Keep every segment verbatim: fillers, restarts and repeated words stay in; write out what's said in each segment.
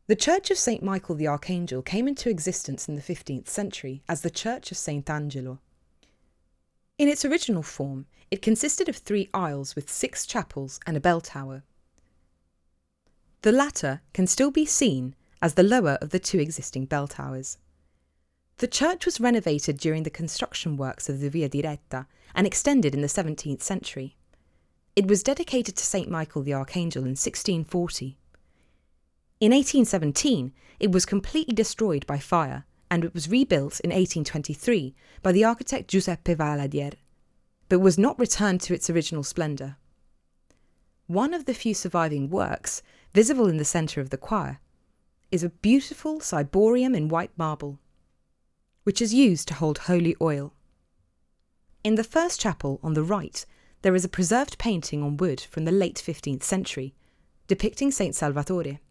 The Church of Saint Michael the Archangel came into existence in the fifteenth century as the Church of Saint Angelo. In its original form, it consisted of three aisles with six chapels and a bell tower. The latter can still be seen as the lower of the two existing bell towers. The church was renovated during the construction works of the Via di Retta and extended in the seventeenth century. It was dedicated to Saint Michael the Archangel in sixteen forty. In eighteen seventeen, it was completely destroyed by fire, and it was rebuilt in eighteen twenty-three by the architect Giuseppe Valadier, but was not returned to its original splendour. One of the few surviving works, visible in the centre of the choir, is a beautiful ciborium in white marble, which is used to hold holy oil. In the first chapel on the right, there is a preserved painting on wood from the late fifteenth century, depicting Saint Salvatore.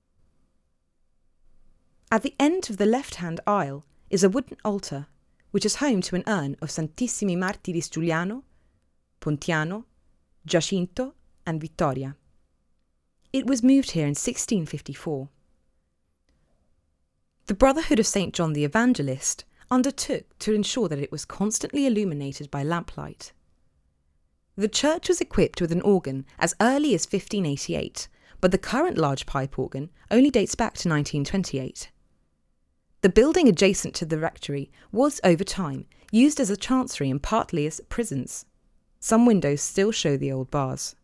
At the end of the left-hand aisle is a wooden altar, which is home to an urn of Santissimi Martiris Giuliano, Pontiano, Giacinto and Vittoria. It was moved here in sixteen fifty-four. The Brotherhood of Saint John the Evangelist undertook to ensure that it was constantly illuminated by lamplight. The church was equipped with an organ as early as fifteen eighty-eight, but the current large pipe organ only dates back to nineteen twenty-eight. The building adjacent to the rectory was, over time, used as a chancery and partly as prisons. Some windows still show the old bars.